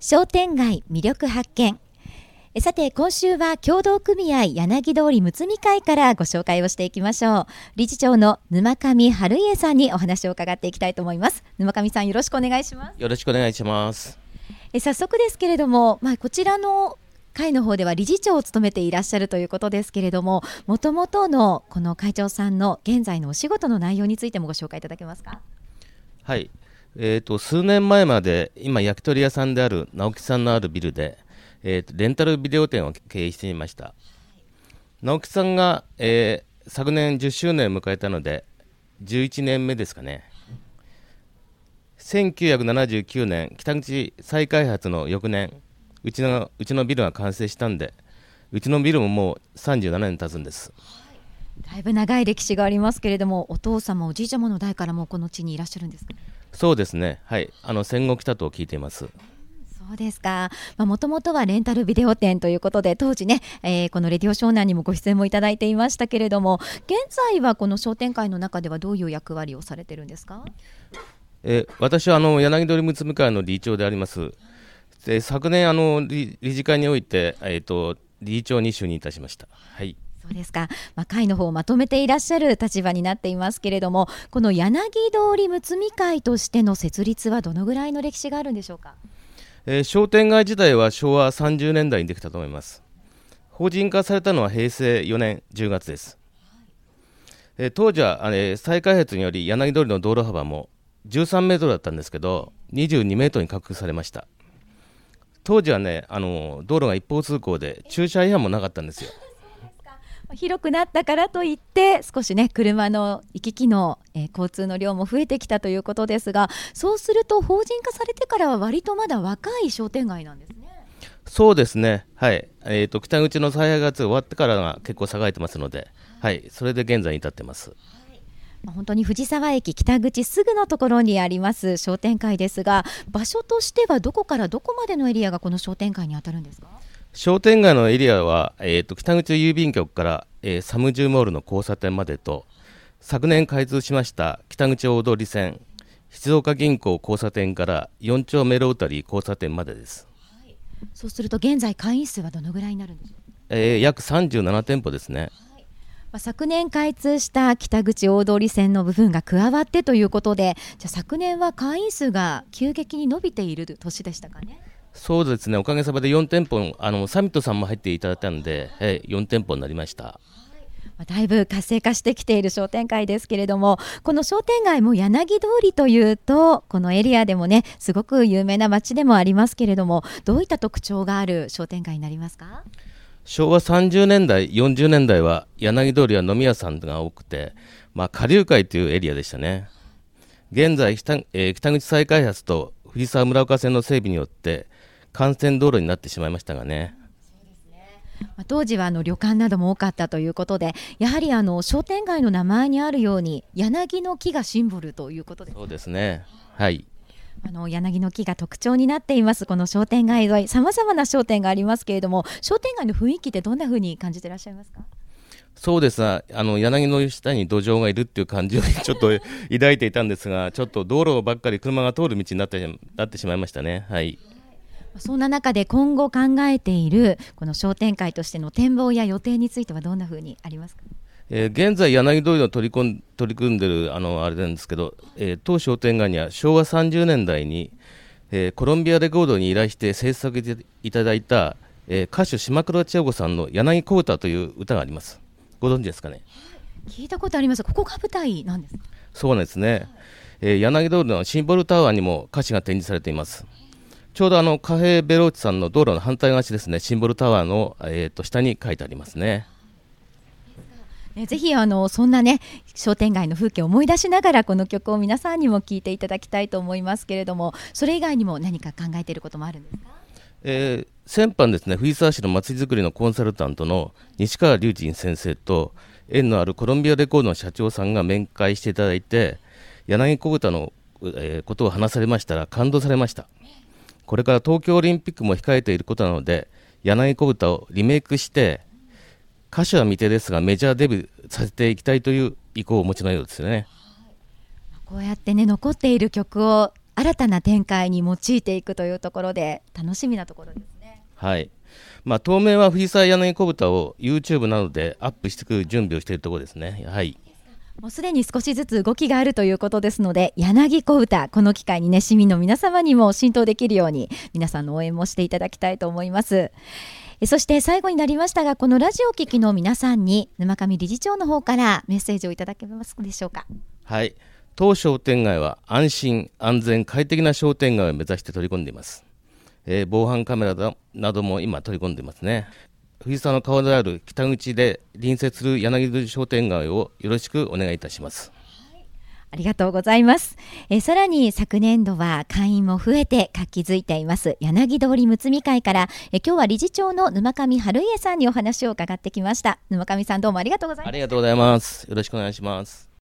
商店街魅力発見。さて今週は協同組合柳通りむつみ会からご紹介をしていきましょう。理事長の沼上春家さんにお話を伺っていきたいと思います。沼上さん、よろしくお願いします。 よろしくお願いします。 早速ですけれども、こちらの会の方では理事長を務めていらっしゃるということですけれども、もともとのこの会長さんの現在のお仕事の内容についてもご紹介いただけますか。 はい、数年前まで今焼き鳥屋さんである直樹さんのあるビルで、レンタルビデオ店を経営していました。直樹さんが、昨年10周年を迎えたので11年目ですかね。1979年北口再開発の翌年、うちのビルが完成したんで、うちのビルももう37年経つんです。 だいぶ長い歴史がありますけれども、お父様おじいちゃまの代からもこの地にいらっしゃるんですか。 そうですね、はい、戦後来たと聞いています。 そうですか。もともとはレンタルビデオ店ということで、当時ね、このレディオ湘南にもご出演もいただいていましたけれども、現在はこの商店会の中ではどういう役割をされてるんですか。 私は柳通りむつみ会の理事長であります。で昨年理事会において、理事長に就任いたしました。はい、 そうですか。会の方をまとめていらっしゃる立場になっていますけれども、この柳通りむつみ会としての設立はどのぐらいの歴史があるんでしょうか。 商店街自体は昭和30年代にできたと思います。法人化されたのは平成4年10月です。当時は再開発により柳通りの道路幅も13メートルだったんですけど、22メートルに拡幅されました。当時はね、道路が一方通行で駐車違反もなかったんですよ。 広くなったからといって少しね、車の行き来の、交通の量も増えてきたということですが、そうすると法人化されてからは割とまだ若い商店街なんですね。 そうですね、はい、北口の再開発が終わってからが結構栄えてますので、はい、それで現在に至ってます。 本当に藤沢駅北口すぐのところにあります商店会ですが、場所としてはどこからどこまでのエリアがこの商店会に当たるんですか。 商店街のエリアは、北口郵便局から、サムジューモールの交差点までと、昨年開通しました北口大通線静岡銀行交差点から4丁目ロータリー交差点までです。 はい、そうすると現在会員数はどのぐらいになるんでしょう。 約37店舗ですね。 昨年開通した北口大通線の部分が加わってということで、じゃあ昨年は会員数が急激に伸びている年でしたかね。 そうですね、おかげさまで4店舗、サミットさんも入っていただいたので、4店舗になりました。 だいぶ活性化してきている商店街ですけれども、この商店街も柳通りというとこのエリアでもね、すごく有名な街でもありますけれども、どういった特徴がある商店街になりますか。 昭和30年代40年代は柳通りは飲み屋さんが多くて、下流会というエリアでしたね。現在北口再開発と藤沢村岡線の整備によって幹線道路になってしまいましたがね。 そうですね。当時は旅館なども多かったということで、やはり商店街の名前にあるように柳の木がシンボルということです。 そうですね、はい、 柳の木が特徴になっていますこの商店街沿い、さまざまな商店がありますけれども、商店街の雰囲気ってどんな風に感じていらっしゃいますか。 そうですが、柳の下に土壌がいるっていう感じをちょっと抱いていたんですが、ちょっと道路ばっかり車が通る道になってしまいましたね。はい、 そんな中で今後考えているこの商店会としての展望や予定についてはどんな風にありますか。 現在柳通りの取り組んでるあれなんですけど、当商店街には昭和30年代に、コロンビアレコードに依頼して制作いただいた、歌手島倉千代子さんの柳小唄という歌があります。ご存知ですかね。 聞いたことあります。ここが舞台なんですか。 そうなんですね。柳通りのシンボルタワーにも歌詞が展示されています。ちょうど貨幣ベローチさんの道路の反対側ですね、シンボルタワーの、下に書いてありますね。 ぜひそんなね商店街の風景を思い出しながらこの曲を皆さんにも聴いていただきたいと思いますけれども、それ以外にも何か考えていることもあるんですか。 先般ですね、藤沢市の祭りづくりのコンサルタントの西川隆人先生と縁のあるコロンビアレコードの社長さんが面会していただいて、柳小唄の、ことを話されましたら感動されました。これから東京オリンピックも控えていることなので、柳小唄をリメイクして歌手は未定ですがメジャーデビューさせていきたいという意向をお持ちのようですよね。 こうやってね残っている曲を新たな展開に用いていくというところで楽しみなところですね。 はい、当面は藤沢柳子豚を YouTube などでアップしていく準備をしているところですね。はい、 もうすでに少しずつ動きがあるということですので、柳子豚、この機会にね、市民の皆様にも浸透できるように皆さんの応援もしていただきたいと思います。そして最後になりましたが、このラジオを聞きの皆さんに沼上理事長の方からメッセージをいただけますでしょうか。 はい、当商店街は安心安全快適な商店街を目指して取り込んでいます。防犯カメラなども今取り込んでいますね。藤沢の顔である北口で隣接する柳戸商店街をよろしくお願いいたします。 ありがとうございます。さらに昨年度は会員も増えて活気づいています柳通りむつみ会から、今日は理事長の沼上春家さんにお話を伺ってきました。沼上さん、どうもありがとうございました。 ありがとうございます。よろしくお願いします。